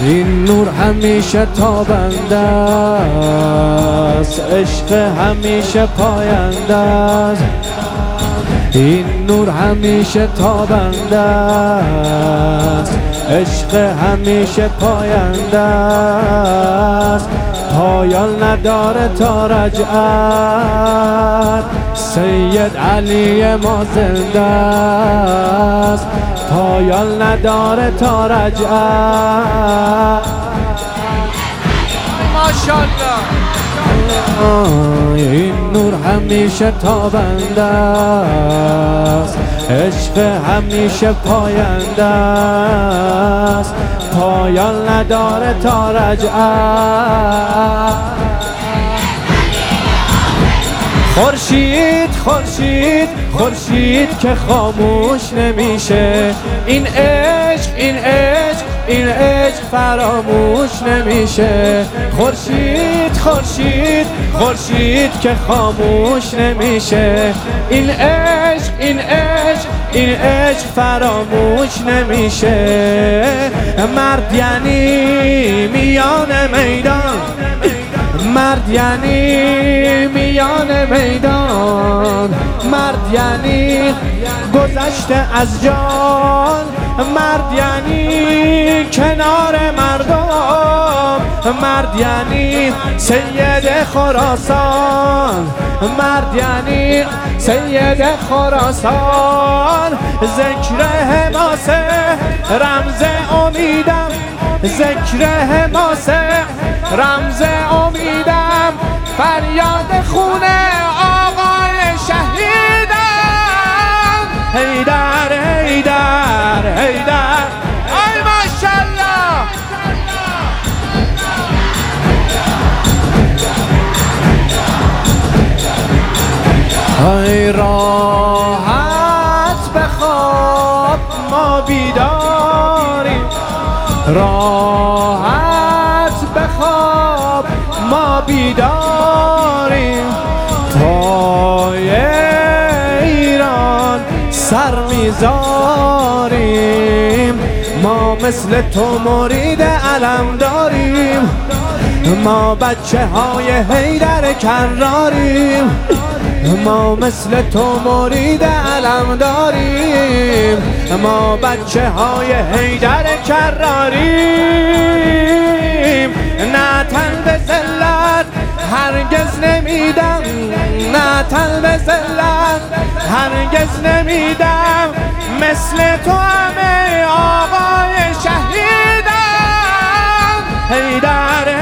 این نور همیشه تابنده است، عشق همیشه پاینده است. این نور همیشه تابنده است، عشق همیشه پاینده است. پایان نداره تا رجعت، سید علی ما زنده است. پایان نداره تا رجعت. ماشاءالله. این نور همیشه تابنده است، عشق همیشه پاینده است. پایان نداره تا رجعت. خورشید خورشید خورشید که خاموش نمیشه، این عشق این عشق این عشق فراموش نمیشه. خورشید خورشید خورشید که خاموش نمیشه، این عشق این عشق این عشق فراموش نمیشه. مرد یعنی میان میدان، مرد یعنی میان میدان، مرد یعنی گذشته از جان، مرد یعنی کنار مردم، مرد یعنی سید خراسان، مرد یعنی سید خراسان. ذکر حماسه رمز امیدم، ذکر حماسه رمز امیدم. فریاد خونه آقای شهیدم، حیدر حیدر حیدر. ای ماشاءالله. ای راحت بخواب ما بیداریم، راحت بخواب ما بیداریم. پای ایران سر میذاریم، ما مثل تو مرید علم داریم، ما بچه های حیدر کراریم، ما مثل تو مرید علم داریم، ما بچه های حیدر کراریم. نه تن به ذلت هرگز نمیدم، نه تن به ذلت هرگز نمیدم. مثل تو همه آقای شهیدم، حیدر